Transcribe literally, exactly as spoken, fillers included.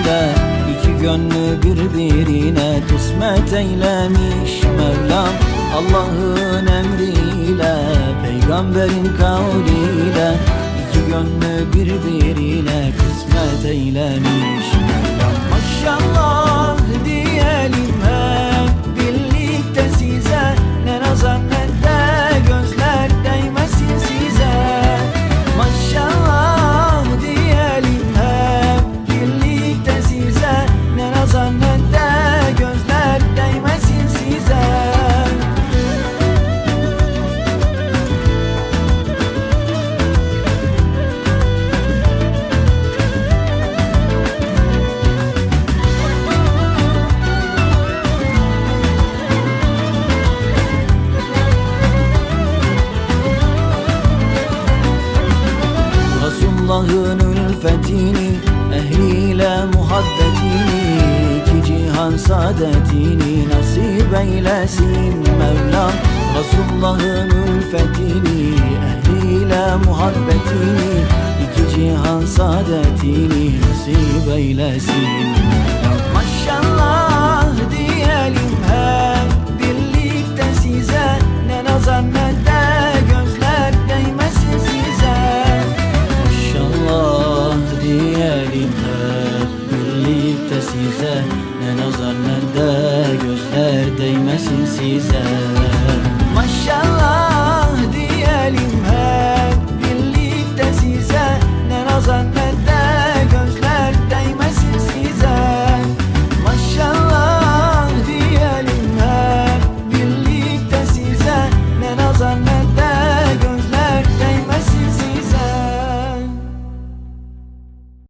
ile iki gönlü birbirine kısmet eylemiş Mevlam. Allah'ın emriyle, peygamberin kavliyle iki gönlü birbirine kısmet eylemiş Mevlam. Maşallah diyelim hep birlikte size, ne nazar ne de gözler değmesin size. Maşallah diyelim hep birlikte size, ne nazar ne de gözler değmesin size. Resulullah'ın ülfetini, ehliyle muhabbetini, iki cihan saadetini nasip eylesin Mevlam. Resulullah'ın ülfetini, ehliyle muhabbetini, iki cihan saadetini nasip eylesin Mevlam. Maşallah diyelim hep birlikte size, ne nazar ne de gözler değmesin size. Maşallah diyelim hep birlikte size, ne nazar ne de gözler değmesin size.